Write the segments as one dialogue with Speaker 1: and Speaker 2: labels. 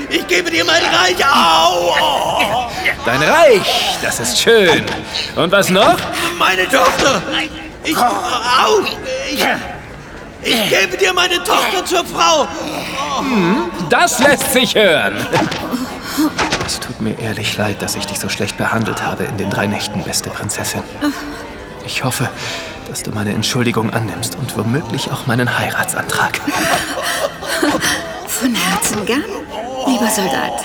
Speaker 1: Ich gebe dir mein Reich. Au! Oh.
Speaker 2: Dein Reich, das ist schön. Und was noch?
Speaker 1: Meine Tochter. Au! Ich gebe dir meine Tochter zur Frau.
Speaker 2: Das lässt sich hören. Es tut mir ehrlich leid, dass ich dich so schlecht behandelt habe in den 3 Nächten, beste Prinzessin. Ich hoffe, dass du meine Entschuldigung annimmst und womöglich auch meinen Heiratsantrag.
Speaker 3: Von Herzen gern, lieber Soldat.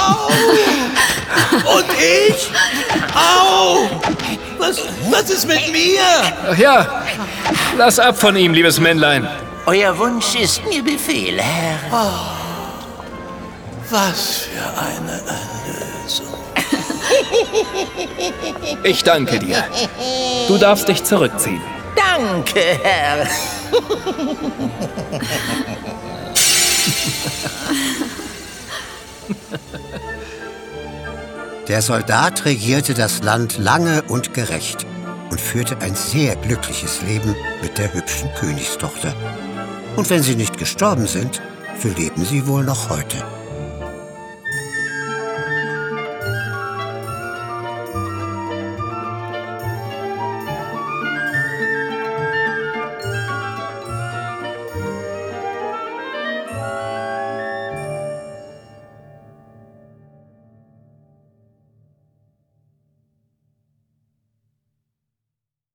Speaker 1: Au! Und ich? Au! Was ist mit mir?
Speaker 2: Ach ja, lass ab von ihm, liebes Männlein.
Speaker 4: Euer Wunsch ist mir Befehl, Herr.
Speaker 1: Was für eine Erlösung.
Speaker 2: Ich danke dir. Du darfst dich zurückziehen.
Speaker 4: Danke, Herr.
Speaker 5: Der Soldat regierte das Land lange und gerecht und führte ein sehr glückliches Leben mit der hübschen Königstochter. Und wenn sie nicht gestorben sind, so leben sie wohl noch heute.